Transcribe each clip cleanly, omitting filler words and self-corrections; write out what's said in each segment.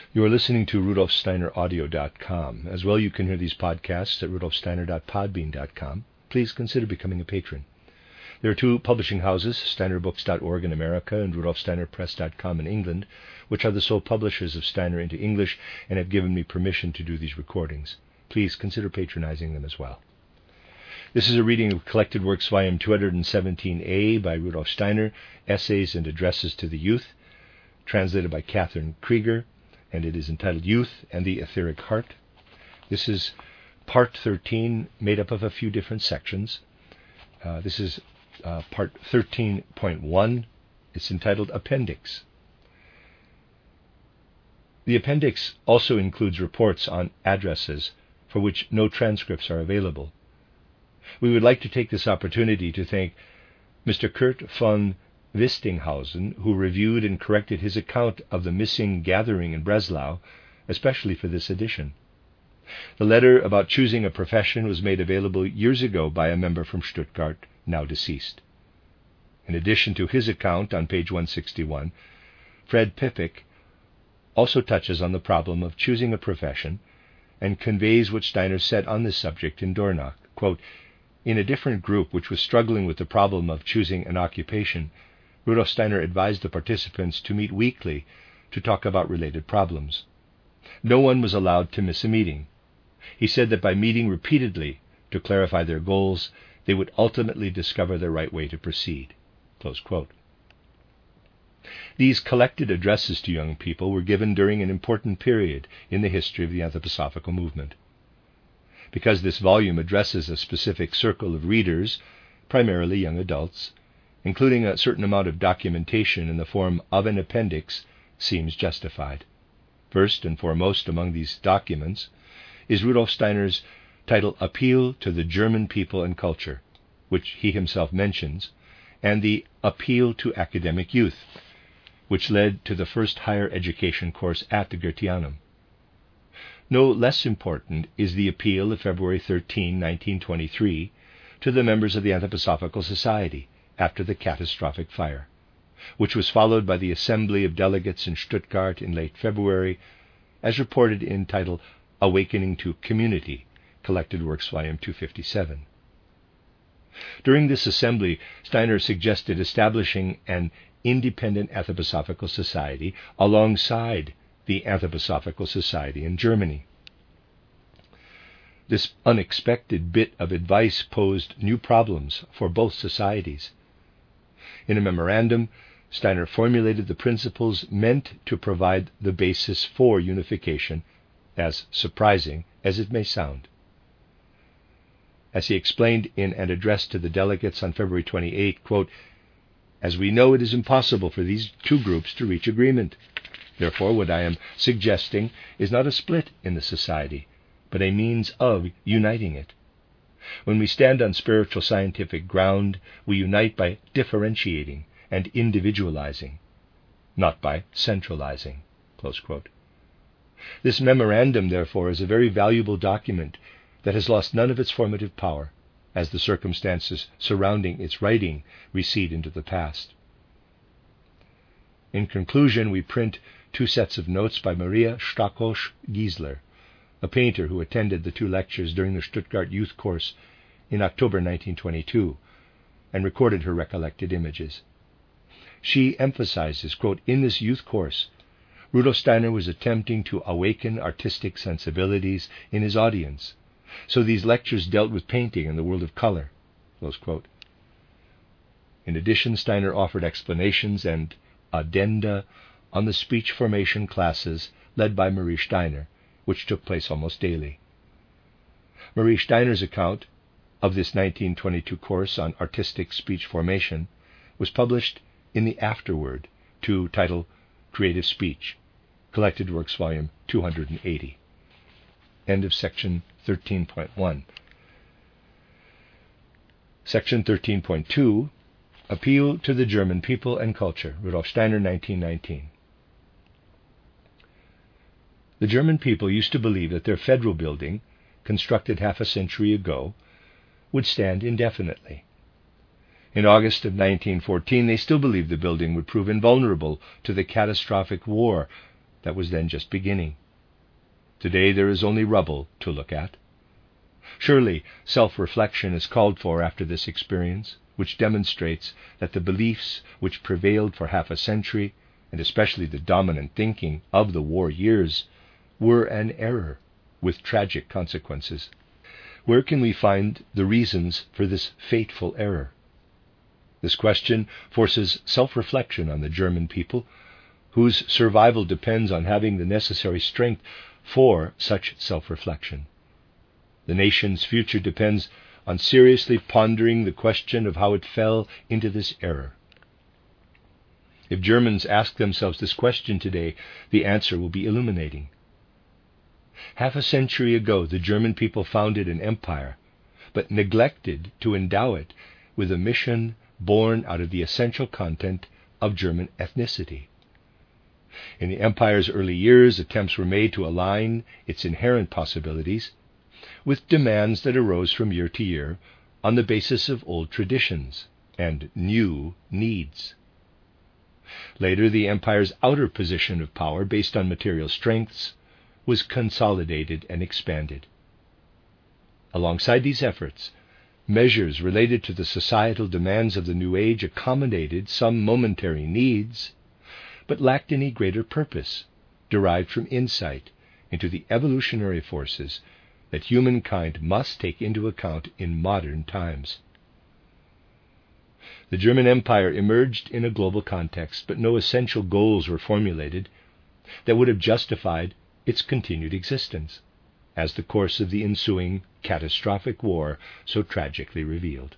You are listening to RudolfSteinerAudio.com. As well, you can hear these podcasts at RudolfSteiner.podbean.com. Please consider becoming a patron. There are two publishing houses, SteinerBooks.org in America and RudolfSteinerPress.com in England, which are the sole publishers of Steiner into English and have given me permission to do these recordings. Please consider patronizing them as well. This is a reading of Collected Works, Volume 217A by Rudolf Steiner, Essays and Addresses to the Youth, translated by Catherine Krieger, and it is entitled Youth and the Etheric Heart. This is Part 13, made up of a few different sections. This is Part 13.1. It's entitled Appendix. The appendix also includes reports on addresses for which no transcripts are available. We would like to take this opportunity to thank Mr. Kurt von Wistinghausen, who reviewed and corrected his account of the missing gathering in Breslau, especially for this edition. The letter about choosing a profession was made available years ago by a member from Stuttgart, now deceased. In addition to his account on page 161, Fred Pippick also touches on the problem of choosing a profession and conveys what Steiner said on this subject in Dornach. Quote, in a different group which was struggling with the problem of choosing an occupation, Rudolf Steiner advised the participants to meet weekly to talk about related problems. No one was allowed to miss a meeting. He said that by meeting repeatedly to clarify their goals, they would ultimately discover the right way to proceed. Close quote. These collected addresses to young people were given during an important period in the history of the Anthroposophical movement. Because this volume addresses a specific circle of readers, primarily young adults, including a certain amount of documentation in the form of an appendix seems justified. First and foremost among these documents is Rudolf Steiner's title Appeal to the German People and Culture, which he himself mentions, and the Appeal to Academic Youth, which led to the first higher education course at the Goetheanum. No less important is the appeal of February 13, 1923, to the members of the Anthroposophical Society after the catastrophic fire, which was followed by the Assembly of Delegates in Stuttgart in late February, as reported in title Awakening to Community, Collected Works, Volume 257. During this assembly, Steiner suggested establishing an independent Anthroposophical Society alongside the Anthroposophical Society in Germany. This unexpected bit of advice posed new problems for both societies. In a memorandum, Steiner formulated the principles meant to provide the basis for unification, as surprising as it may sound. As he explained in an address to the delegates on February 28, quote, as we know, it is impossible for these two groups to reach agreement. Therefore, what I am suggesting is not a split in the society, but a means of uniting it. When we stand on spiritual scientific ground, we unite by differentiating and individualizing, not by centralizing. Close quote. This memorandum, therefore, is a very valuable document that has lost none of its formative power, as the circumstances surrounding its writing recede into the past. In conclusion, we print two sets of notes by Maria Stakosch-Giesler, a painter who attended the two lectures during the Stuttgart Youth Course in October 1922 and recorded her recollected images. She emphasizes, quote, in this youth course, Rudolf Steiner was attempting to awaken artistic sensibilities in his audience, so these lectures dealt with painting and the world of color. Close quote. In addition, Steiner offered explanations and addenda on the speech formation classes led by Marie Steiner, which took place almost daily. Marie Steiner's account of this 1922 course on artistic speech formation was published in the afterword to title Creative Speech, Collected Works, Volume 280. End of section 13.1. Section 13.2, Appeal to the German People and Culture, Rudolf Steiner, 1919. The German people used to believe that their federal building, constructed half a century ago, would stand indefinitely. In August of 1914, they still believed the building would prove invulnerable to the catastrophic war that was then just beginning. Today there is only rubble to look at. Surely self-reflection is called for after this experience, which demonstrates that the beliefs which prevailed for half a century, and especially the dominant thinking of the war years, were an error with tragic consequences. Where can we find the reasons for this fateful error? This question forces self-reflection on the German people, whose survival depends on having the necessary strength for such self-reflection. The nation's future depends on seriously pondering the question of how it fell into this error. If Germans ask themselves this question today, the answer will be illuminating. Half a century ago, the German people founded an empire, but neglected to endow it with a mission born out of the essential content of German ethnicity. In the empire's early years, attempts were made to align its inherent possibilities with demands that arose from year to year on the basis of old traditions and new needs. Later, the empire's outer position of power, based on material strengths, was consolidated and expanded. Alongside these efforts, measures related to the societal demands of the new age accommodated some momentary needs, but lacked any greater purpose derived from insight into the evolutionary forces that humankind must take into account in modern times. The German Empire emerged in a global context, but no essential goals were formulated that would have justified its continued existence, as the course of the ensuing catastrophic war so tragically revealed.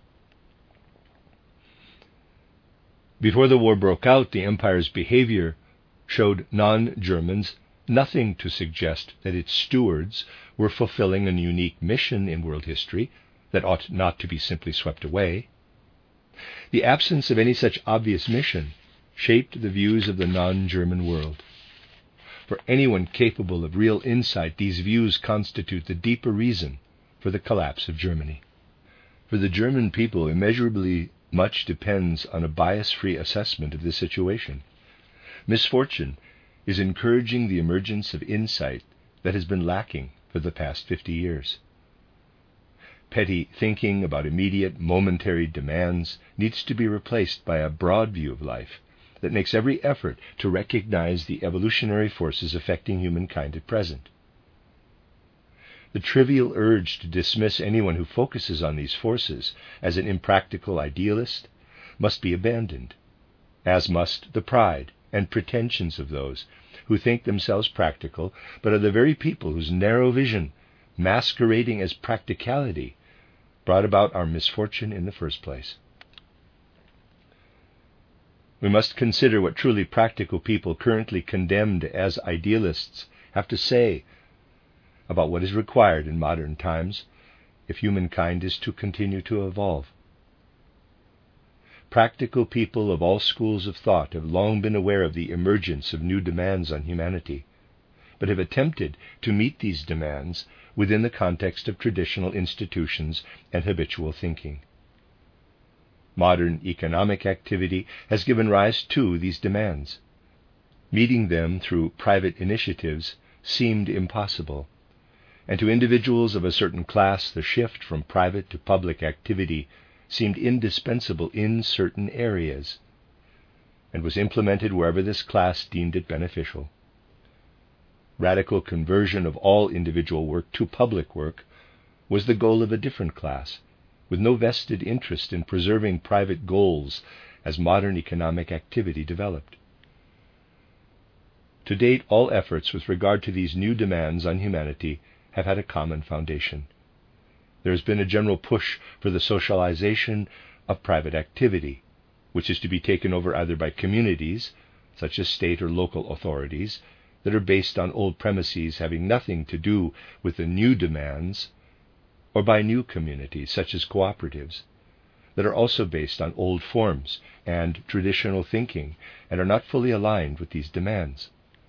Before the war broke out, the empire's behavior showed non-Germans nothing to suggest that its stewards were fulfilling a unique mission in world history that ought not to be simply swept away. The absence of any such obvious mission shaped the views of the non-German world. For anyone capable of real insight, these views constitute the deeper reason for the collapse of Germany. For the German people, immeasurably much depends on a bias-free assessment of the situation. Misfortune is encouraging the emergence of insight that has been lacking for the past 50 years. Petty thinking about immediate, momentary demands needs to be replaced by a broad view of life that makes every effort to recognize the evolutionary forces affecting humankind at present. The trivial urge to dismiss anyone who focuses on these forces as an impractical idealist must be abandoned, as must the pride and pretensions of those who think themselves practical, but are the very people whose narrow vision, masquerading as practicality, brought about our misfortune in the first place. We must consider what truly practical people currently condemned as idealists have to say about what is required in modern times if humankind is to continue to evolve. Practical people of all schools of thought have long been aware of the emergence of new demands on humanity, but have attempted to meet these demands within the context of traditional institutions and habitual thinking. Modern economic activity has given rise to these demands. Meeting them through private initiatives seemed impossible, and to individuals of a certain class the shift from private to public activity seemed indispensable in certain areas, and was implemented wherever this class deemed it beneficial. Radical conversion of all individual work to public work was the goal of a different class, with no vested interest in preserving private goals as modern economic activity developed. To date, all efforts with regard to these new demands on humanity have had a common foundation. There has been a general push for the socialization of private activity, which is to be taken over either by communities, such as state or local authorities, that are based on old premises having nothing to do with the new demands, or by new communities, such as cooperatives, that are also based on old forms and traditional thinking and are not fully aligned with these demands.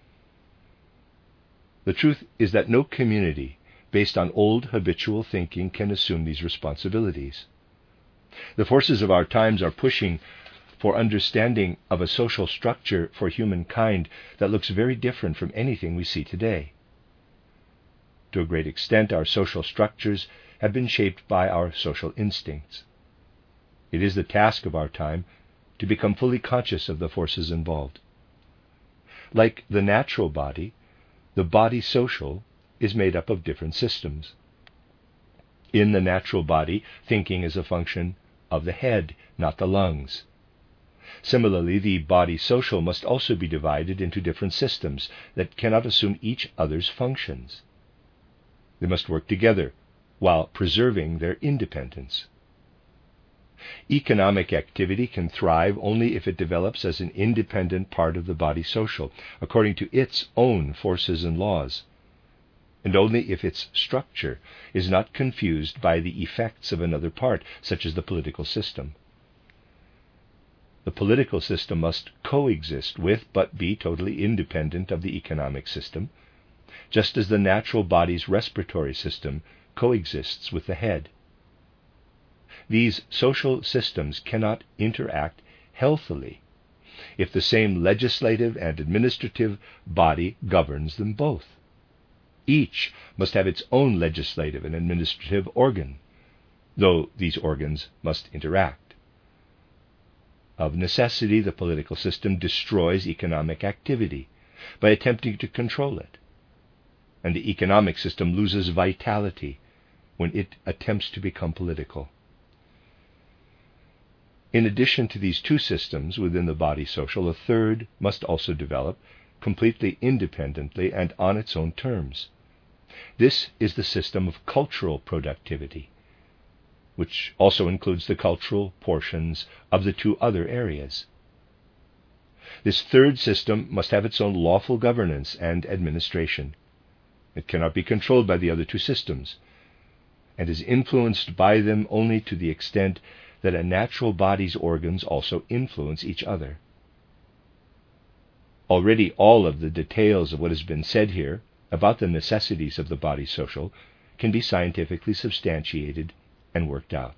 The truth is that no community based on old habitual thinking can assume these responsibilities. The forces of our times are pushing for understanding of a social structure for humankind that looks very different from anything we see today. To a great extent, our social structures have been shaped by our social instincts. It is the task of our time to become fully conscious of the forces involved. Like the natural body, the body social is made up of different systems. In the natural body, thinking is a function of the head, not the lungs. Similarly, the body social must also be divided into different systems that cannot assume each other's functions. They must work together while preserving their independence. Economic activity can thrive only if it develops as an independent part of the body social, according to its own forces and laws, and only if its structure is not confused by the effects of another part, such as the political system. The political system must coexist with, but be totally independent of the economic system, just as the natural body's respiratory system coexists with the head. These social systems cannot interact healthily if the same legislative and administrative body governs them both. Each must have its own legislative and administrative organ, though these organs must interact. Of necessity, the political system destroys economic activity by attempting to control it, and the economic system loses vitality when it attempts to become political. In addition to these two systems within the body social, a third must also develop completely independently and on its own terms. This is the system of cultural productivity, which also includes the cultural portions of the two other areas. This third system must have its own lawful governance and administration. It cannot be controlled by the other two systems, and is influenced by them only to the extent that a natural body's organs also influence each other. Already all of the details of what has been said here about the necessities of the body social can be scientifically substantiated and worked out.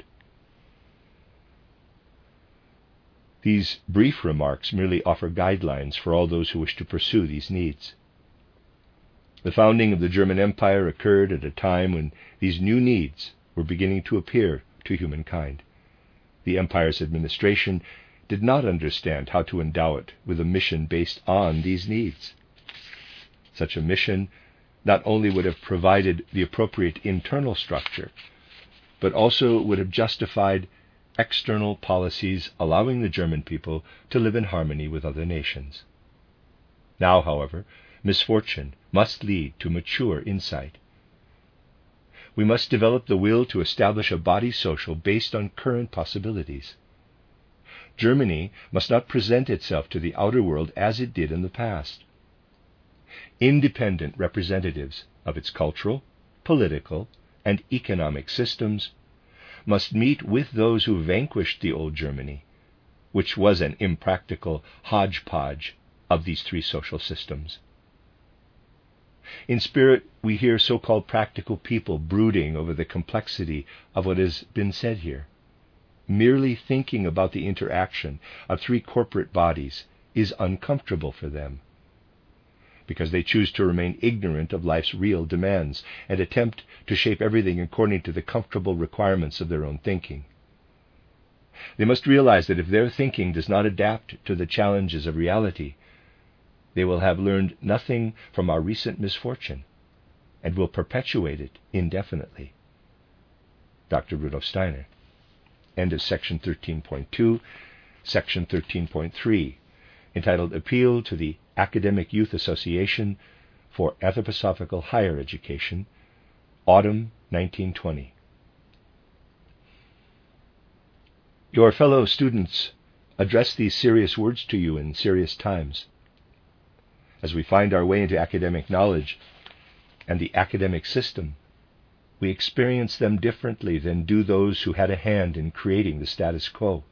These brief remarks merely offer guidelines for all those who wish to pursue these needs. The founding of the German Empire occurred at a time when these new needs were beginning to appear to humankind. The empire's administration did not understand how to endow it with a mission based on these needs. Such a mission not only would have provided the appropriate internal structure, but also would have justified external policies allowing the German people to live in harmony with other nations. Now, however, misfortune must lead to mature insight. We must develop the will to establish a body social based on current possibilities. Germany must not present itself to the outer world as it did in the past. Independent representatives of its cultural, political, and economic systems must meet with those who vanquished the old Germany, which was an impractical hodgepodge of these three social systems. In spirit, we hear so-called practical people brooding over the complexity of what has been said here. Merely thinking about the interaction of three corporate bodies is uncomfortable for them, because they choose to remain ignorant of life's real demands and attempt to shape everything according to the comfortable requirements of their own thinking. They must realize that if their thinking does not adapt to the challenges of reality, they will have learned nothing from our recent misfortune and will perpetuate it indefinitely. Dr. Rudolf Steiner. End of section 13.2, section 13.3, entitled Appeal to the Academic Youth Association for Anthroposophical Higher Education, Autumn 1920. Your fellow students address these serious words to you in serious times. As we find our way into academic knowledge and the academic system, we experience them differently than do those who had a hand in creating the status quo.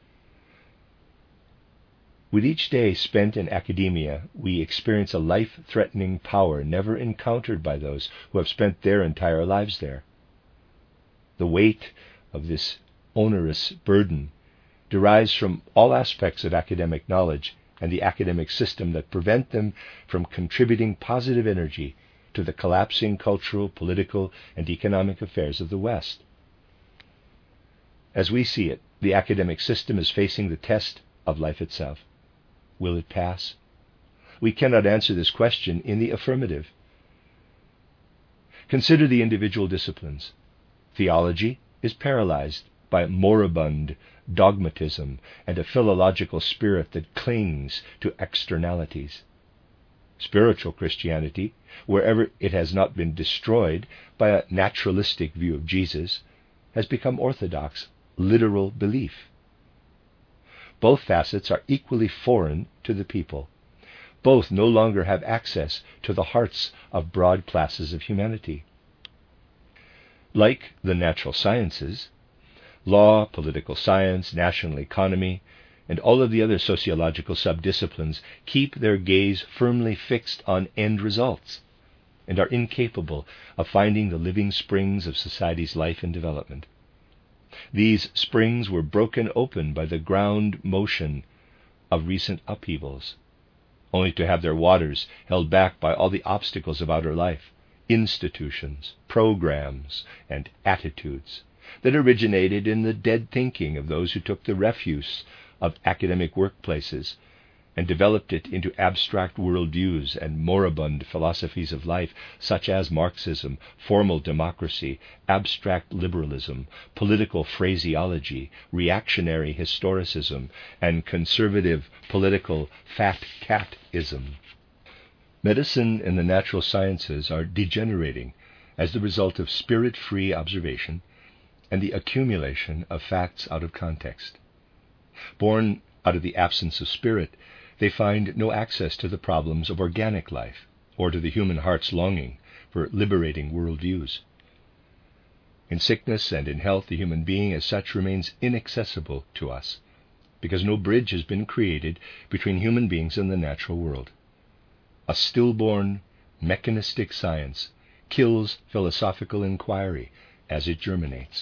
With each day spent in academia, we experience a life-threatening power never encountered by those who have spent their entire lives there. The weight of this onerous burden derives from all aspects of academic knowledge and the academic system that prevent them from contributing positive energy to the collapsing cultural, political, and economic affairs of the West. As we see it, the academic system is facing the test of life itself. Will it pass? We cannot answer this question in the affirmative. Consider the individual disciplines. Theology is paralyzed by moribund dogmatism and a philological spirit that clings to externalities. Spiritual Christianity, wherever it has not been destroyed by a naturalistic view of Jesus, has become orthodox, literal belief. Both facets are equally foreign to the people. Both no longer have access to the hearts of broad classes of humanity. Like the natural sciences, law, political science, national economy, and all of the other sociological subdisciplines keep their gaze firmly fixed on end results and are incapable of finding the living springs of society's life and development. These springs were broken open by the ground motion of recent upheavals, only to have their waters held back by all the obstacles of outer life, institutions, programs, and attitudes that originated in the dead thinking of those who took the refuse of academic workplaces and developed it into abstract worldviews and moribund philosophies of life, such as Marxism, formal democracy, abstract liberalism, political phraseology, reactionary historicism, and conservative political fat catism. Medicine and the natural sciences are degenerating as the result of spirit-free observation and the accumulation of facts out of context. Born out of the absence of spirit, they find no access to the problems of organic life or to the human heart's longing for liberating worldviews. In sickness and in health, the human being as such remains inaccessible to us, because no bridge has been created between human beings and the natural world. A stillborn, mechanistic science kills philosophical inquiry as it germinates.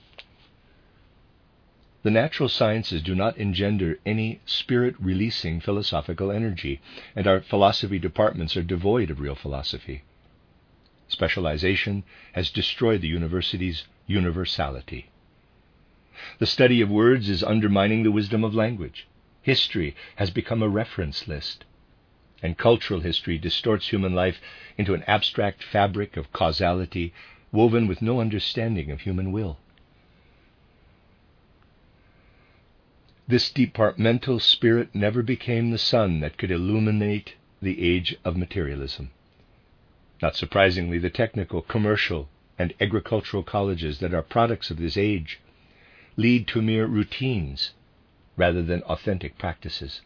The natural sciences do not engender any spirit-releasing philosophical energy, and our philosophy departments are devoid of real philosophy. Specialization has destroyed the university's universality. The study of words is undermining the wisdom of language. History has become a reference list, and cultural history distorts human life into an abstract fabric of causality woven with no understanding of human will. This departmental spirit never became the sun that could illuminate the age of materialism. Not surprisingly, the technical, commercial, and agricultural colleges that are products of this age lead to mere routines rather than authentic practices.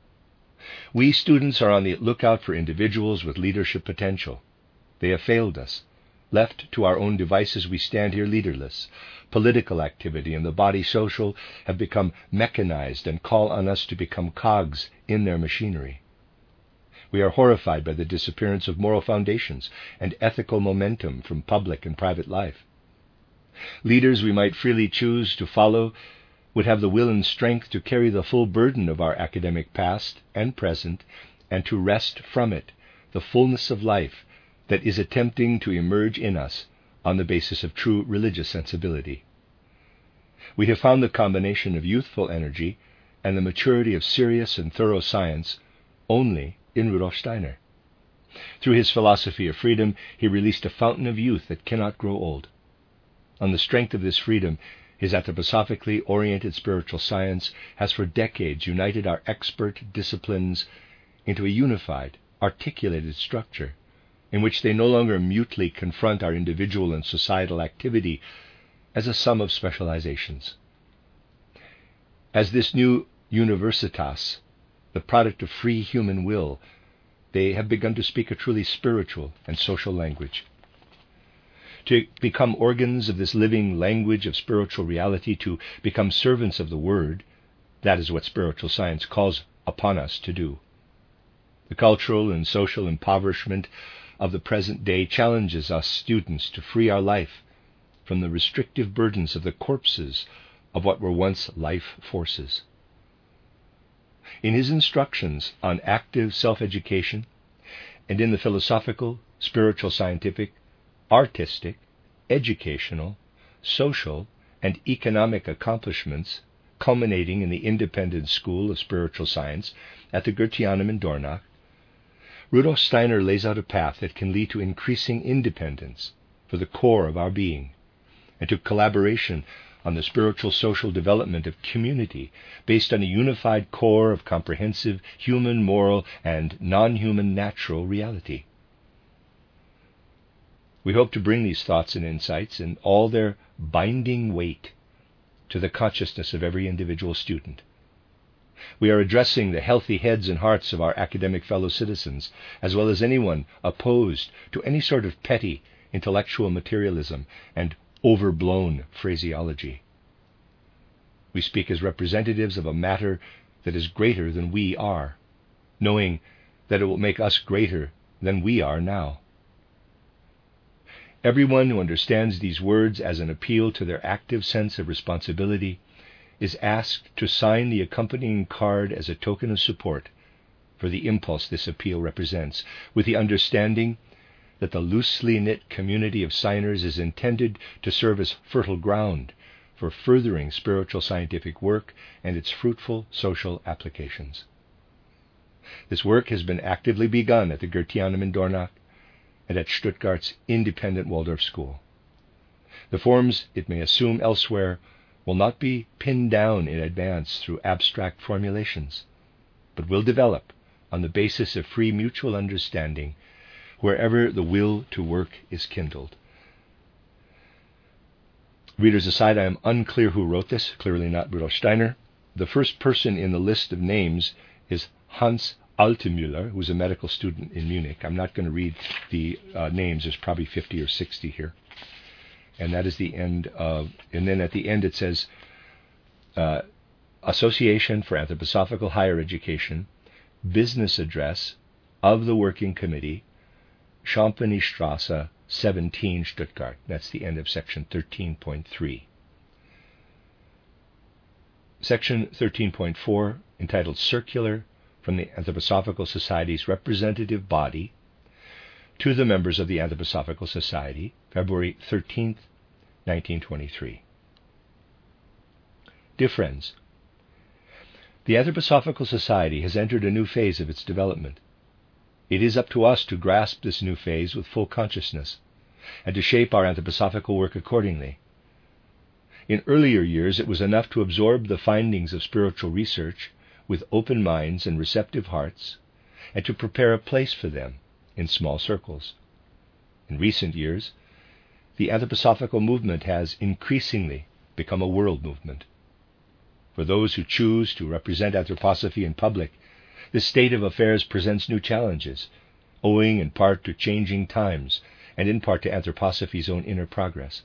We students are on the lookout for individuals with leadership potential. They have failed us. Left to our own devices, we stand here leaderless. Political activity and the body social have become mechanized and call on us to become cogs in their machinery. We are horrified by the disappearance of moral foundations and ethical momentum from public and private life. Leaders we might freely choose to follow would have the will and strength to carry the full burden of our academic past and present, and to wrest from it the fullness of life that is attempting to emerge in us on the basis of true religious sensibility. We have found the combination of youthful energy and the maturity of serious and thorough science only in Rudolf Steiner. Through his philosophy of freedom, he released a fountain of youth that cannot grow old. On the strength of this freedom, his anthroposophically oriented spiritual science has for decades united our expert disciplines into a unified, articulated structure in which they no longer mutely confront our individual and societal activity as a sum of specializations. As this new universitas, the product of free human will, they have begun to speak a truly spiritual and social language. To become organs of this living language of spiritual reality, to become servants of the Word, that is what spiritual science calls upon us to do. The cultural and social impoverishment of the present day challenges us students to free our life from the restrictive burdens of the corpses of what were once life forces. In his instructions on active self-education and in the philosophical, spiritual, scientific, artistic, educational, social, and economic accomplishments culminating in the Independent School of Spiritual Science at the Goetheanum in Dornach, Rudolf Steiner lays out a path that can lead to increasing independence for the core of our being and to collaboration on the spiritual social development of community based on a unified core of comprehensive human, moral, and non-human natural reality. We hope to bring these thoughts and insights in all their binding weight to the consciousness of every individual student. We are addressing the healthy heads and hearts of our academic fellow citizens, as well as anyone opposed to any sort of petty intellectual materialism and overblown phraseology. We speak as representatives of a matter that is greater than we are, knowing that it will make us greater than we are now. Everyone who understands these words as an appeal to their active sense of responsibility is asked to sign the accompanying card as a token of support for the impulse this appeal represents, with the understanding that the loosely knit community of signers is intended to serve as fertile ground for furthering spiritual scientific work and its fruitful social applications. This work has been actively begun at the Goetheanum in Dornach and at Stuttgart's independent Waldorf school. The forms it may assume elsewhere will not be pinned down in advance through abstract formulations, but will develop on the basis of free mutual understanding wherever the will to work is kindled. Readers aside, I am unclear who wrote this, clearly not Rudolf Steiner. The first person in the list of names is Hans Altemüller, who's a medical student in Munich. I'm not going to read the names. There's probably 50 or 60 here. And that is the end of, and then at the end it says, Association for Anthroposophical Higher Education, Business Address of the Working Committee, Champagnystrasse 17, Stuttgart. That's the end of section 13.3. Section 13.4, entitled Circular from the Anthroposophical Society's Representative Body to the members of the Anthroposophical Society, February 13th, 1923. Dear friends, the Anthroposophical Society has entered a new phase of its development. It is up to us to grasp this new phase with full consciousness and to shape our anthroposophical work accordingly. In earlier years, it was enough to absorb the findings of spiritual research with open minds and receptive hearts, and to prepare a place for them in small circles. In recent years, the anthroposophical movement has increasingly become a world movement. For those who choose to represent anthroposophy in public, this state of affairs presents new challenges, owing in part to changing times and in part to anthroposophy's own inner progress.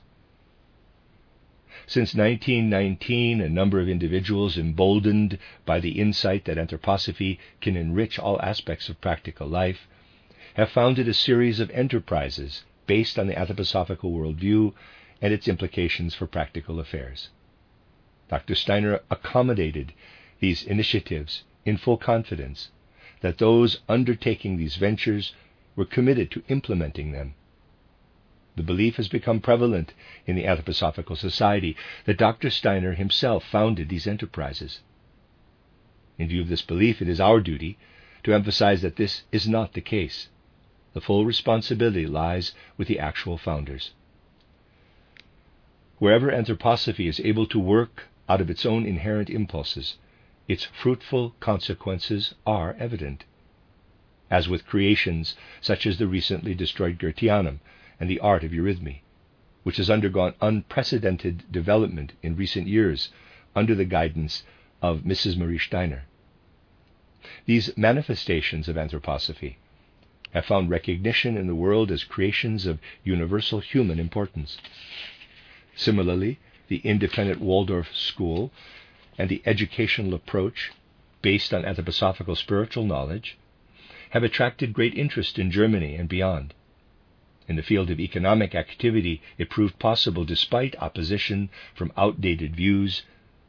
Since 1919, a number of individuals emboldened by the insight that anthroposophy can enrich all aspects of practical life have founded a series of enterprises based on the anthroposophical worldview and its implications for practical affairs. Dr. Steiner accommodated these initiatives in full confidence that those undertaking these ventures were committed to implementing them. The belief has become prevalent in the Anthroposophical Society that Dr. Steiner himself founded these enterprises. In view of this belief, it is our duty to emphasize that this is not the case. The full responsibility lies with the actual founders. Wherever anthroposophy is able to work out of its own inherent impulses, its fruitful consequences are evident. As with creations such as the recently destroyed Goetheanum and the art of eurythmy, which has undergone unprecedented development in recent years under the guidance of Mrs. Marie Steiner. These manifestations of anthroposophy have found recognition in the world as creations of universal human importance. Similarly, the independent Waldorf school and the educational approach based on anthroposophical spiritual knowledge have attracted great interest in Germany and beyond. In the field of economic activity, it proved possible, despite opposition from outdated views,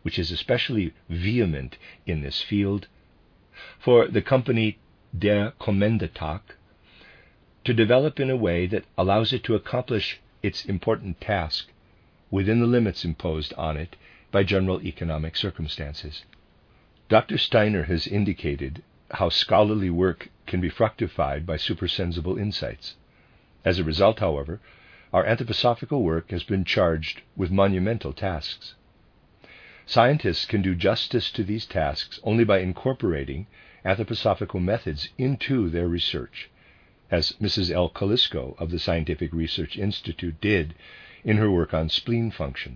which is especially vehement in this field, for the company Der Kommandotag to develop in a way that allows it to accomplish its important task within the limits imposed on it by general economic circumstances. Dr. Steiner has indicated how scholarly work can be fructified by supersensible insights. As a result, however, our anthroposophical work has been charged with monumental tasks. Scientists can do justice to these tasks only by incorporating anthroposophical methods into their research, as Mrs. L. Kalisko of the Scientific Research Institute did in her work on spleen function.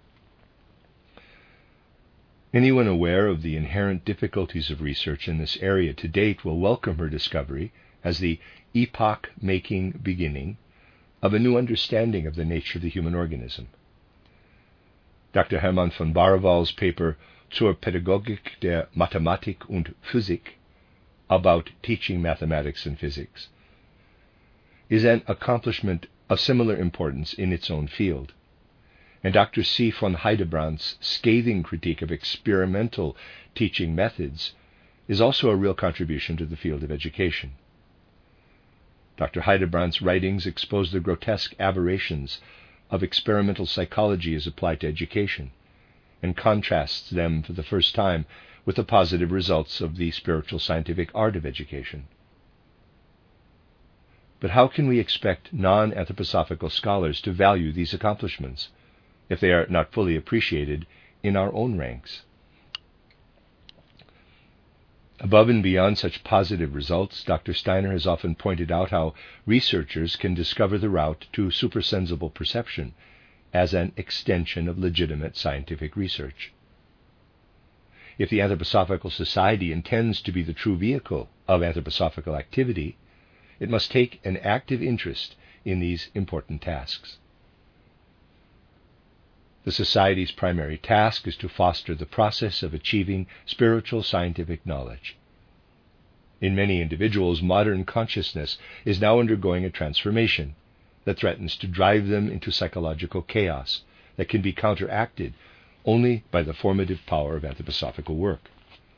Anyone aware of the inherent difficulties of research in this area to date will welcome her discovery as the epoch-making beginning of a new understanding of the nature of the human organism. Dr. Hermann von Baraval's paper Zur Pädagogik der Mathematik und Physik about teaching mathematics and physics is an accomplishment of similar importance in its own field. And Dr. C. von Heidebrandt's scathing critique of experimental teaching methods is also a real contribution to the field of education. Dr. Heidebrandt's writings expose the grotesque aberrations of experimental psychology as applied to education, and contrasts them for the first time with the positive results of the spiritual scientific art of education. But how can we expect non-anthroposophical scholars to value these accomplishments if they are not fully appreciated in our own ranks? Above and beyond such positive results, Dr. Steiner has often pointed out how researchers can discover the route to supersensible perception as an extension of legitimate scientific research. If the Anthroposophical Society intends to be the true vehicle of anthroposophical activity, it must take an active interest in these important tasks. The Society's primary task is to foster the process of achieving spiritual scientific knowledge. In many individuals, modern consciousness is now undergoing a transformation that threatens to drive them into psychological chaos that can be counteracted only by the formative power of anthroposophical work.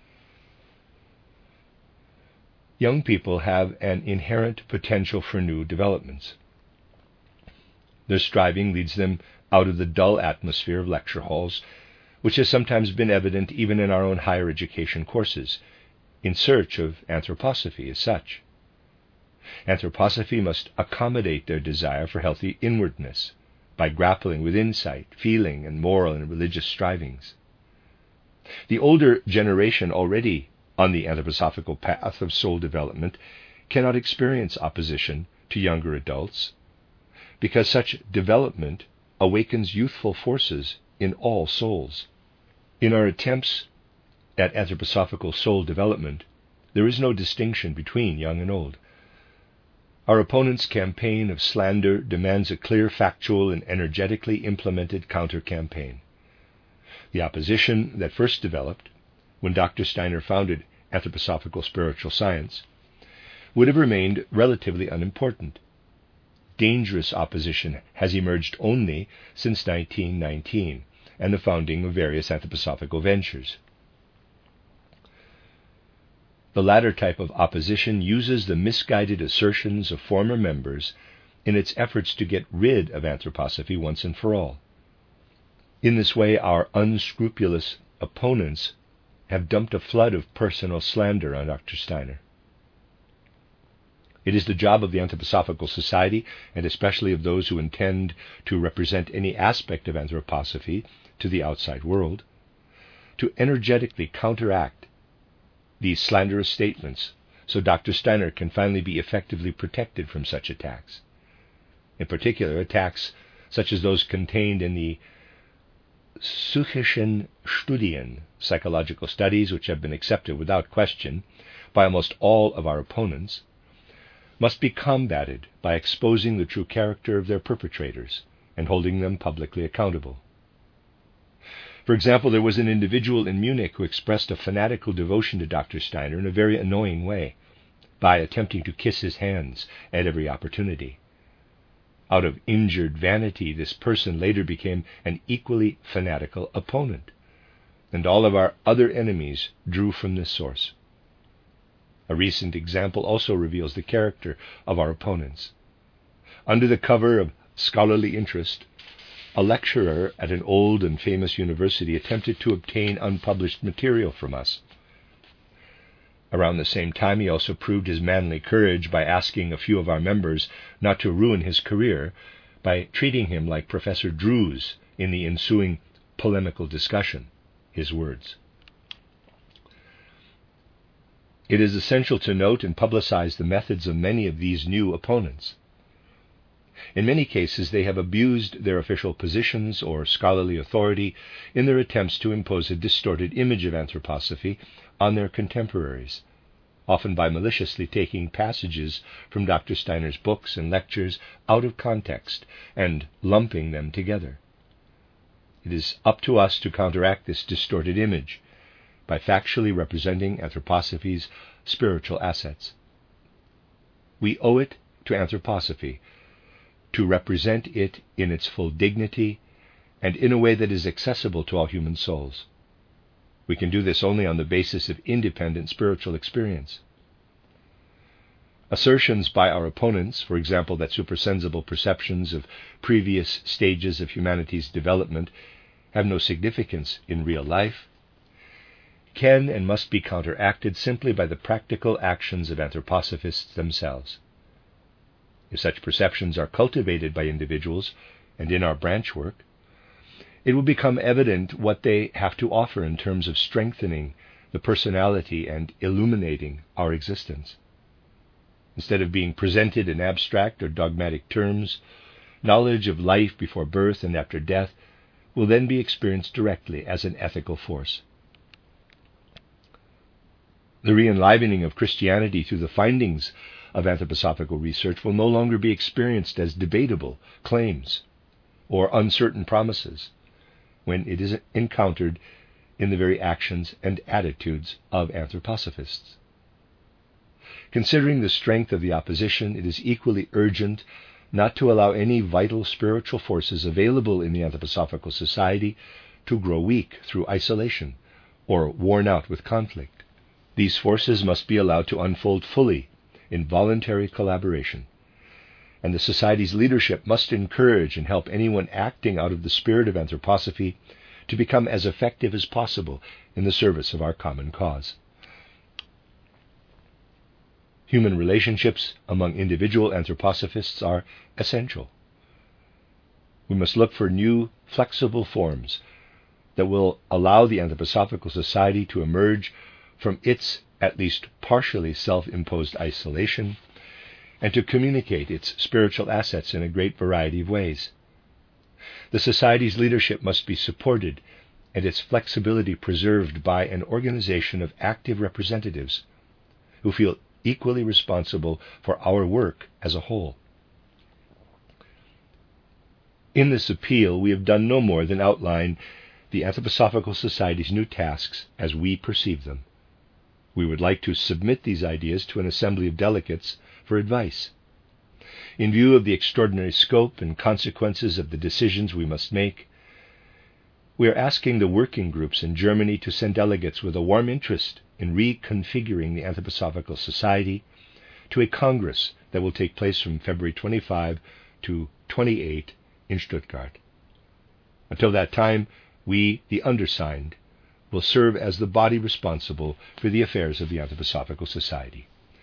Young people have an inherent potential for new developments. Their striving leads them out of the dull atmosphere of lecture halls, which has sometimes been evident even in our own higher education courses, in search of anthroposophy as such. Anthroposophy must accommodate their desire for healthy inwardness by grappling with insight, feeling, and moral and religious strivings. The older generation already on the anthroposophical path of soul development cannot experience opposition to younger adults, because such development awakens youthful forces in all souls. In our attempts at anthroposophical soul development, there is no distinction between young and old. Our opponent's campaign of slander demands a clear, factual, and energetically implemented counter-campaign. The opposition that first developed when Dr. Steiner founded Anthroposophical Spiritual Science would have remained relatively unimportant. Dangerous opposition has emerged only since 1919 and the founding of various anthroposophical ventures. The latter type of opposition uses the misguided assertions of former members in its efforts to get rid of anthroposophy once and for all. In this way, our unscrupulous opponents have dumped a flood of personal slander on Dr. Steiner. It is the job of the Anthroposophical Society, and especially of those who intend to represent any aspect of anthroposophy to the outside world, to energetically counteract these slanderous statements so Dr. Steiner can finally be effectively protected from such attacks. In particular, attacks such as those contained in the Psychischen Studien, psychological studies which have been accepted without question by almost all of our opponents, must be combated by exposing the true character of their perpetrators and holding them publicly accountable. For example, there was an individual in Munich who expressed a fanatical devotion to Dr. Steiner in a very annoying way by attempting to kiss his hands at every opportunity. Out of injured vanity, this person later became an equally fanatical opponent, and all of our other enemies drew from this source. A recent example also reveals the character of our opponents. Under the cover of scholarly interest, a lecturer at an old and famous university attempted to obtain unpublished material from us. Around the same time, he also proved his manly courage by asking a few of our members not to ruin his career by treating him like Professor Drews in the ensuing polemical discussion, his words. It is essential to note and publicize the methods of many of these new opponents. In many cases, they have abused their official positions or scholarly authority in their attempts to impose a distorted image of anthroposophy on their contemporaries, often by maliciously taking passages from Dr. Steiner's books and lectures out of context and lumping them together. It is up to us to counteract this distorted image by factually representing anthroposophy's spiritual assets. We owe it to anthroposophy to represent it in its full dignity and in a way that is accessible to all human souls. We can do this only on the basis of independent spiritual experience. Assertions by our opponents, for example, that supersensible perceptions of previous stages of humanity's development have no significance in real life, can and must be counteracted simply by the practical actions of anthroposophists themselves. If such perceptions are cultivated by individuals and in our branch work, it will become evident what they have to offer in terms of strengthening the personality and illuminating our existence. Instead of being presented in abstract or dogmatic terms, knowledge of life before birth and after death will then be experienced directly as an ethical force. The re-enlivening of Christianity through the findings of anthroposophical research will no longer be experienced as debatable claims or uncertain promises when it is encountered in the very actions and attitudes of anthroposophists. Considering the strength of the opposition, it is equally urgent not to allow any vital spiritual forces available in the Anthroposophical Society to grow weak through isolation or worn out with conflict. These forces must be allowed to unfold fully in voluntary collaboration, and the Society's leadership must encourage and help anyone acting out of the spirit of anthroposophy to become as effective as possible in the service of our common cause. Human relationships among individual anthroposophists are essential. We must look for new, flexible forms that will allow the Anthroposophical Society to emerge from its at least partially self-imposed isolation and to communicate its spiritual assets in a great variety of ways. The Society's leadership must be supported and its flexibility preserved by an organization of active representatives who feel equally responsible for our work as a whole. In this appeal, we have done no more than outline the Anthroposophical Society's new tasks as we perceive them. We would like to submit these ideas to an assembly of delegates for advice. In view of the extraordinary scope and consequences of the decisions we must make, we are asking the working groups in Germany to send delegates with a warm interest in reconfiguring the Anthroposophical Society to a congress that will take place from February 25 to 28 in Stuttgart. Until that time, we, the undersigned, will serve as the body responsible for the affairs of the Anthroposophical Society.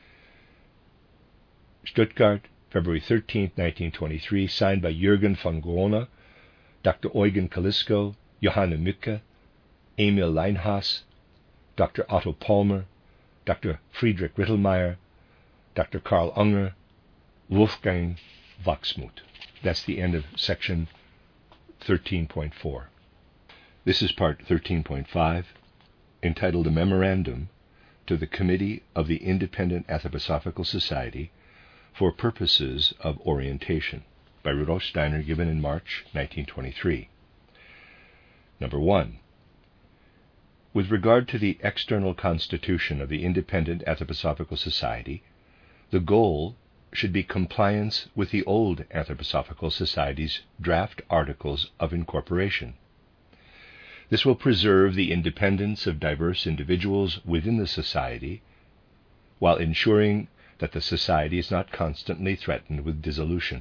Stuttgart, February 13, 1923, signed by Jürgen von Grona, Dr. Eugen Kalisko, Johanne Mücke, Emil Leinhaas, Dr. Otto Palmer, Dr. Friedrich Rittelmeier, Dr. Karl Unger, Wolfgang Wachsmuth. That's the end of section 13.4. This is part 13.5, entitled A Memorandum to the Committee of the Independent Anthroposophical Society for Purposes of Orientation, by Rudolf Steiner, given in March 1923. Number 1. With regard to the external constitution of the Independent Anthroposophical Society, the goal should be compliance with the old Anthroposophical Society's draft Articles of Incorporation. This will preserve the independence of diverse individuals within the society, while ensuring that the society is not constantly threatened with dissolution.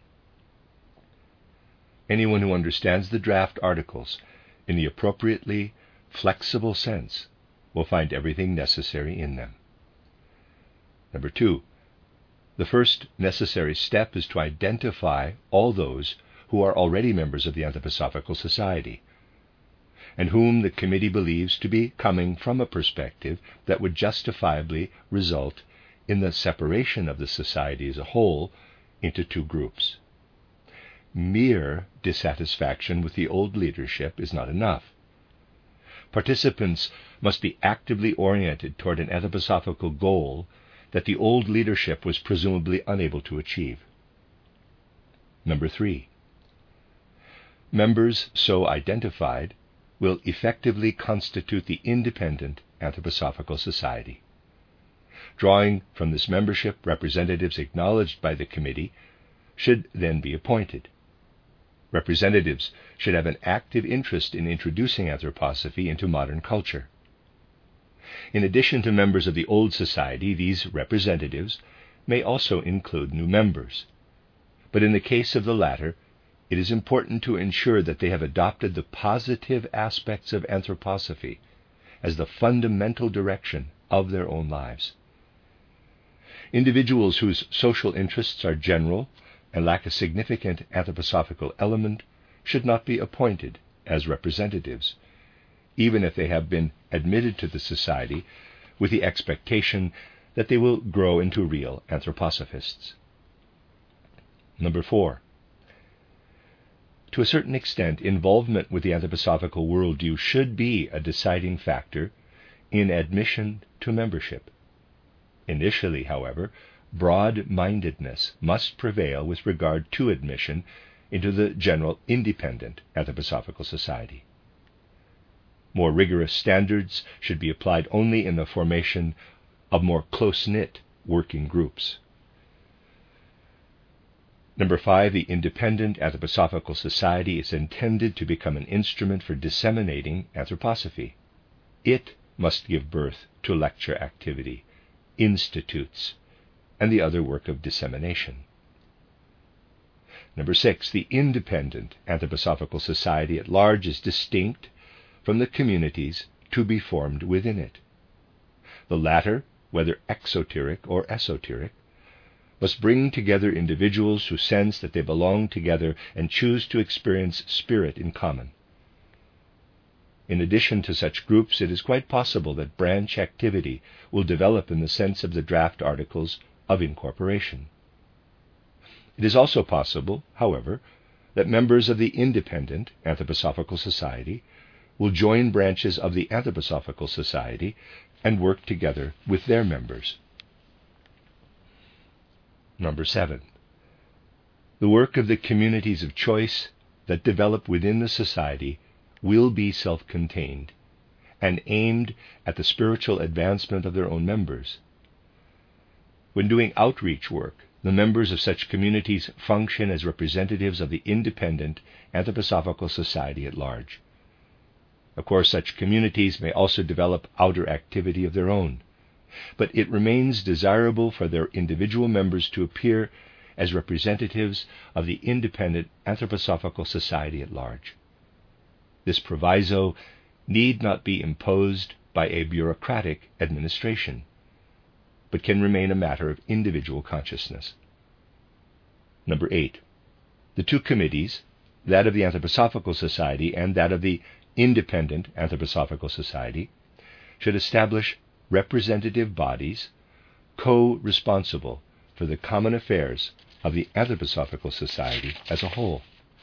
Anyone who understands the draft articles in the appropriately flexible sense will find everything necessary in them. Number 2, the first necessary step is to identify all those who are already members of the Anthroposophical Society, and whom the committee believes to be coming from a perspective that would justifiably result in the separation of the society as a whole into two groups. Mere dissatisfaction with the old leadership is not enough. Participants must be actively oriented toward an anthroposophical goal that the old leadership was presumably unable to achieve. Number 3, members so identified will effectively constitute the independent Anthroposophical Society. Drawing from this membership, representatives acknowledged by the committee should then be appointed. Representatives should have an active interest in introducing anthroposophy into modern culture. In addition to members of the old society, these representatives may also include new members. But in the case of the latter, it is important to ensure that they have adopted the positive aspects of anthroposophy as the fundamental direction of their own lives. Individuals whose social interests are general and lack a significant anthroposophical element should not be appointed as representatives, even if they have been admitted to the society with the expectation that they will grow into real anthroposophists. Number 4, to a certain extent, involvement with the anthroposophical worldview should be a deciding factor in admission to membership. Initially, however, broad-mindedness must prevail with regard to admission into the general independent Anthroposophical Society. More rigorous standards should be applied only in the formation of more close-knit working groups. Number 5, the independent Anthroposophical Society is intended to become an instrument for disseminating anthroposophy. It must give birth to lecture activity, institutes, and the other work of dissemination. Number 6, the independent Anthroposophical Society at large is distinct from the communities to be formed within it. The latter, whether exoteric or esoteric, must bring together individuals who sense that they belong together and choose to experience spirit in common. In addition to such groups, it is quite possible that branch activity will develop in the sense of the draft articles of incorporation. It is also possible, however, that members of the independent Anthroposophical Society will join branches of the Anthroposophical Society and work together with their members. Number 7, the work of the communities of choice that develop within the society will be self-contained and aimed at the spiritual advancement of their own members. When doing outreach work, the members of such communities function as representatives of the independent Anthroposophical Society at large. Of course, such communities may also develop outer activity of their own, but it remains desirable for their individual members to appear as representatives of the independent Anthroposophical Society at large. This proviso need not be imposed by a bureaucratic administration, but can remain a matter of individual consciousness. Number 8, the two committees, that of the Anthroposophical Society and that of the Independent Anthroposophical Society, should establish representative bodies co-responsible for the common affairs of the Anthroposophical Society as a whole.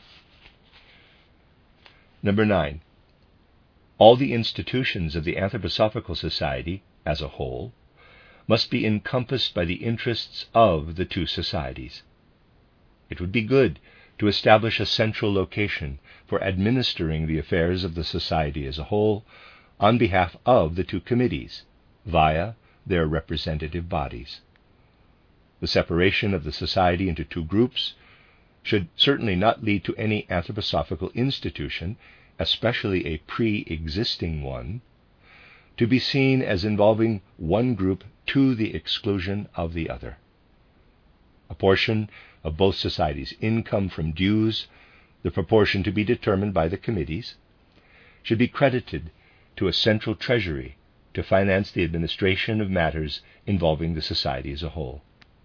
Number 9, all the institutions of the Anthroposophical Society as a whole must be encompassed by the interests of the two societies. It would be good to establish a central location for administering the affairs of the society as a whole on behalf of the two committees, via their representative bodies. The separation of the society into two groups should certainly not lead to any anthroposophical institution especially a pre-existing one, to be seen as involving one group to the exclusion of the other. A portion of both societies' income from dues, the proportion to be determined by the committees, should be credited to a central treasury to finance the administration of matters involving the society as a whole.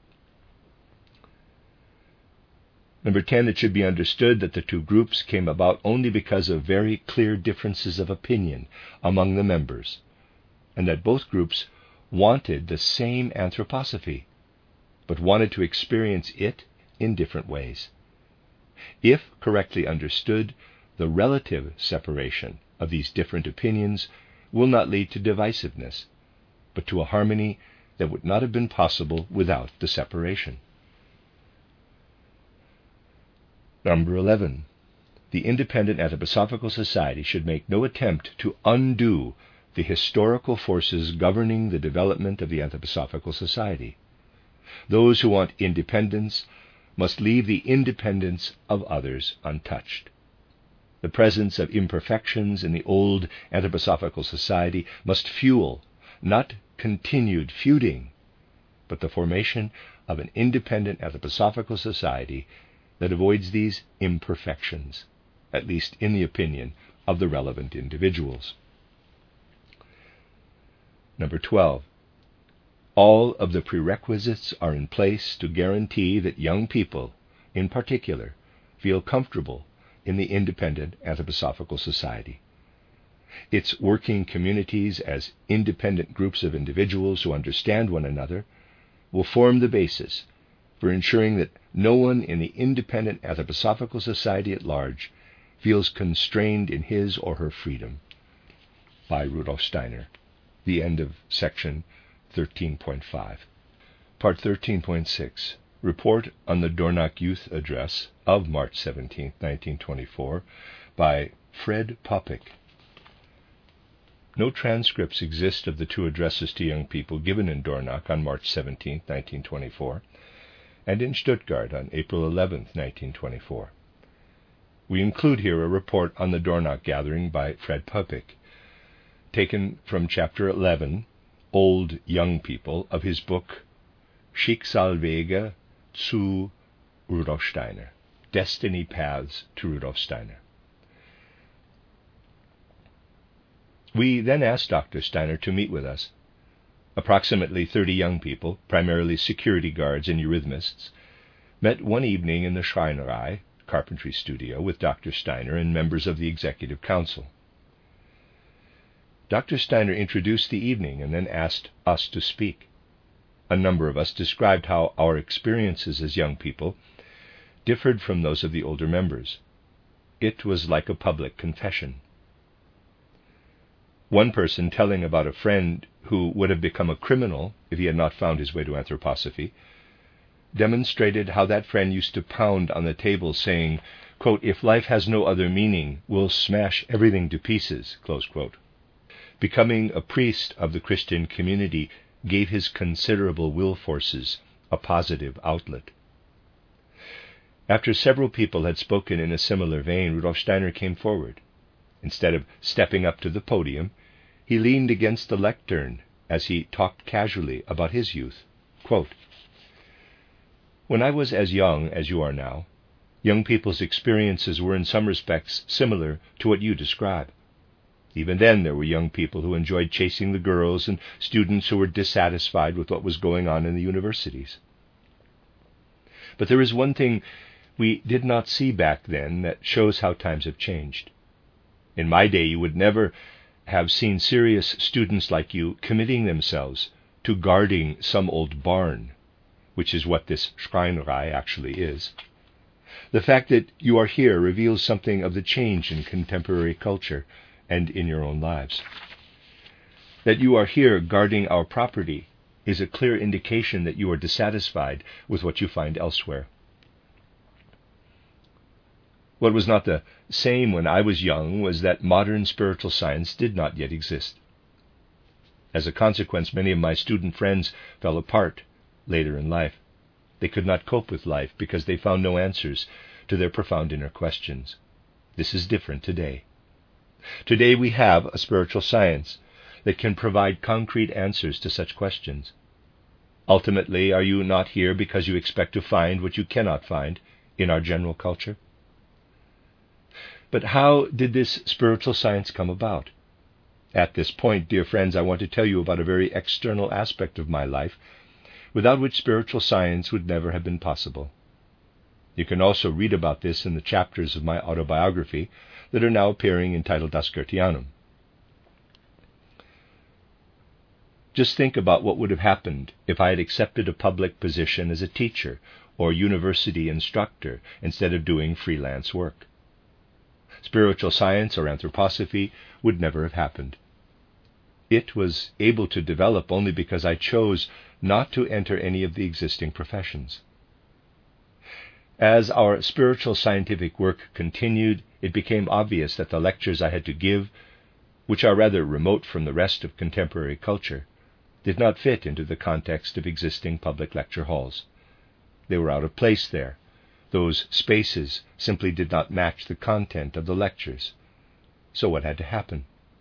Number 10, it should be understood that the two groups came about only because of very clear differences of opinion among the members, and that both groups wanted the same anthroposophy, but wanted to experience it in different ways. If correctly understood, the relative separation of these different opinions will not lead to divisiveness, but to a harmony that would not have been possible without the separation. Number 11. The independent Anthroposophical Society should make no attempt to undo the historical forces governing the development of the Anthroposophical Society. Those who want independence must leave the independence of others untouched. The presence of imperfections in the old Anthroposophical Society must fuel, not continued feuding, but the formation of an independent Anthroposophical Society that avoids these imperfections, at least in the opinion of the relevant individuals. Number 12. All of the prerequisites are in place to guarantee that young people, in particular, feel comfortable in the independent Anthroposophical Society. Its working communities as independent groups of individuals who understand one another will form the basis for ensuring that no one in the independent Anthroposophical Society at large feels constrained in his or her freedom. By Rudolf Steiner. The end of section 13.5. Part 13.6. Report on the Dornach Youth Address of March 17, 1924, by Fred Popik. No transcripts exist of the two addresses to young people given in Dornach on March 17, 1924, and in Stuttgart on April 11, 1924. We include here a report on the Dornach gathering by Fred Popik, taken from Chapter 11, Old Young People, of his book Schicksalwege zu Rudolf Steiner, Destiny Paths to Rudolf Steiner. We then asked Dr. Steiner to meet with us. Approximately 30 young people, primarily security guards and eurythmists, met one evening in the Schreinerei, carpentry studio, with Dr. Steiner and members of the Executive Council. Dr. Steiner introduced the evening and then asked us to speak. A number of us described how our experiences as young people differed from those of the older members. It was like a public confession. One person, telling about a friend who would have become a criminal if he had not found his way to anthroposophy, demonstrated how that friend used to pound on the table saying, quote, "If life has no other meaning, we'll smash everything to pieces," close quote. Becoming a priest of the Christian community gave his considerable will forces a positive outlet. After several people had spoken in a similar vein, Rudolf Steiner came forward. Instead of stepping up to the podium, he leaned against the lectern as he talked casually about his youth. Quote, "When I was as young as you are now, young people's experiences were in some respects similar to what you describe. Even then there were young people who enjoyed chasing the girls and students who were dissatisfied with what was going on in the universities. But there is one thing we did not see back then that shows how times have changed. In my day, you would never have seen serious students like you committing themselves to guarding some old barn, which is what this Schreinerei actually is. The fact that you are here reveals something of the change in contemporary culture and in your own lives. That you are here guarding our property is a clear indication that you are dissatisfied with what you find elsewhere. What was not the same when I was young was that modern spiritual science did not yet exist. As a consequence, many of my student friends fell apart later in life. They could not cope with life because they found no answers to their profound inner questions. This is different today. Today we have a spiritual science that can provide concrete answers to such questions. Ultimately, are you not here because you expect to find what you cannot find in our general culture? But how did this spiritual science come about? At this point, dear friends, I want to tell you about a very external aspect of my life, without which spiritual science would never have been possible. You can also read about this in the chapters of my autobiography that are now appearing entitled Das Goetheanum. Just think about what would have happened if I had accepted a public position as a teacher or university instructor instead of doing freelance work. Spiritual science or anthroposophy would never have happened. It was able to develop only because I chose not to enter any of the existing professions. As our spiritual scientific work continued, it became obvious that the lectures I had to give, which are rather remote from the rest of contemporary culture, did not fit into the context of existing public lecture halls. They were out of place there. Those spaces simply did not match the content of the lectures. So what had to happen?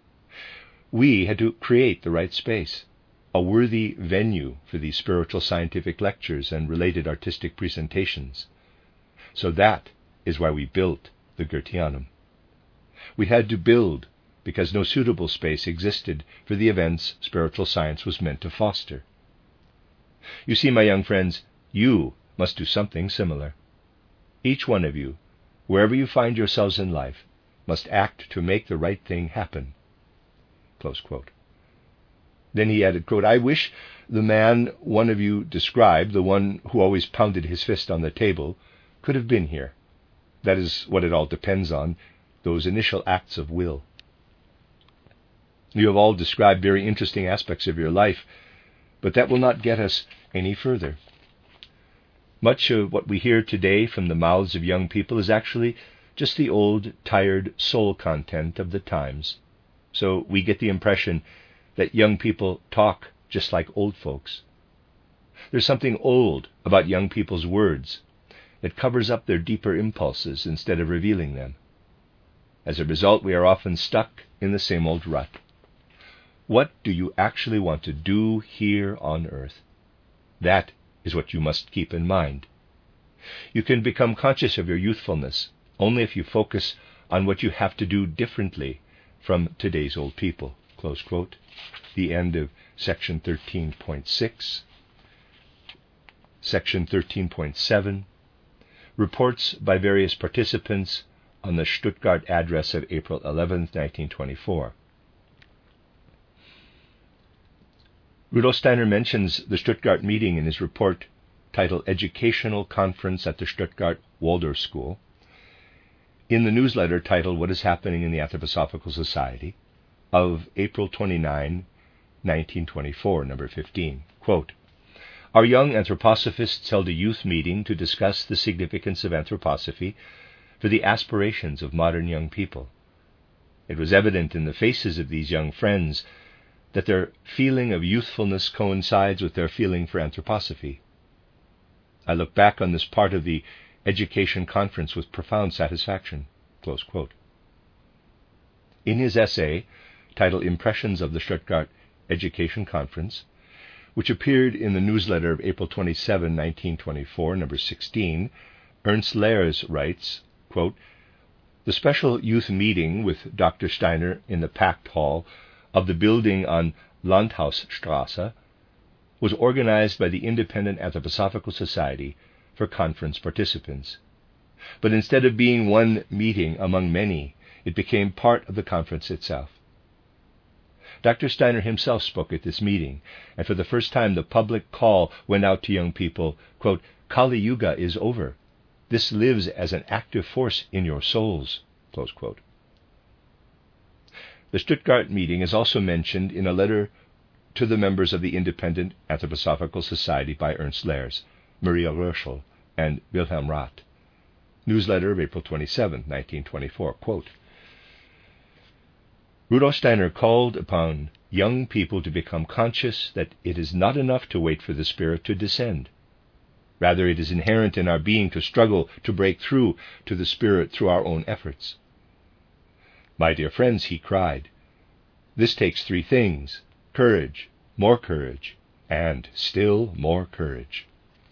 We had to create the right space, a worthy venue for these spiritual scientific lectures and related artistic presentations. So that is why we built the Goetheanum. We had to build because no suitable space existed for the events spiritual science was meant to foster. You see, my young friends, you must do something similar. Each one of you, wherever you find yourselves in life, must act to make the right thing happen. Close quote. Then he added, quote, I wish the man one of you described, the one who always pounded his fist on the table, could have been here. That is what it all depends on, those initial acts of will. You have all described very interesting aspects of your life, but that will not get us any further. Much of what we hear today from the mouths of young people is actually just the old, tired soul content of the times. So we get the impression that young people talk just like old folks. There's something old about young people's words that covers up their deeper impulses instead of revealing them. As a result, we are often stuck in the same old rut. What do you actually want to do here on earth? That is what you must keep in mind. You can become conscious of your youthfulness only if you focus on what you have to do differently from today's old people. Close quote. The end of section 13.6. Section 13.7. Reports by various participants on the Stuttgart address of April 11, 1924. Rudolf Steiner mentions the Stuttgart meeting in his report titled Educational Conference at the Stuttgart Waldorf School, in the newsletter titled What is Happening in the Anthroposophical Society of April 29, 1924, number 15. Quote, Our young anthroposophists held a youth meeting to discuss the significance of anthroposophy for the aspirations of modern young people. It was evident in the faces of these young friends that their feeling of youthfulness coincides with their feeling for anthroposophy. I look back on this part of the education conference with profound satisfaction. Close quote. In his essay, titled Impressions of the Stuttgart Education Conference, which appeared in the newsletter of April 27, 1924, number 16, Ernst Lehrs writes, quote, The special youth meeting with Dr. Steiner in the packed hall of the building on Landhausstrasse was organized by the Independent Anthroposophical Society for conference participants. But instead of being one meeting among many, it became part of the conference itself. Dr. Steiner himself spoke at this meeting, and for the first time the public call went out to young people, quote, Kali Yuga is over. This lives as an active force in your souls, close quote. The Stuttgart meeting is also mentioned in a letter to the members of the Independent Anthroposophical Society by Ernst Lehrs, Maria Röschel, and Wilhelm Rath. Newsletter of April 27, 1924. Quote, Rudolf Steiner called upon young people to become conscious that it is not enough to wait for the Spirit to descend. Rather, it is inherent in our being to struggle to break through to the Spirit through our own efforts. My dear friends, he cried, this takes 3 things: courage, and still more courage.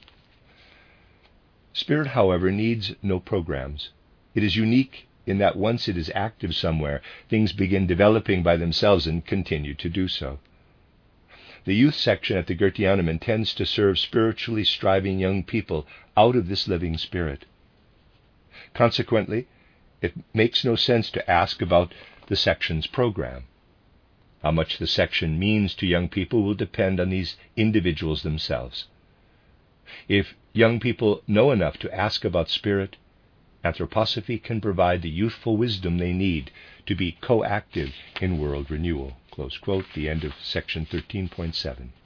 Spirit, however, needs no programs. It is unique in that once it is active somewhere, things begin developing by themselves and continue to do so. The youth section at the Goetheanum intends to serve spiritually striving young people out of this living spirit. Consequently, it makes no sense to ask about the section's program. How much the section means to young people will depend on these individuals themselves. If young people know enough to ask about spirit, anthroposophy can provide the youthful wisdom they need to be co-active in world renewal. Close quote, the end of section 13.7.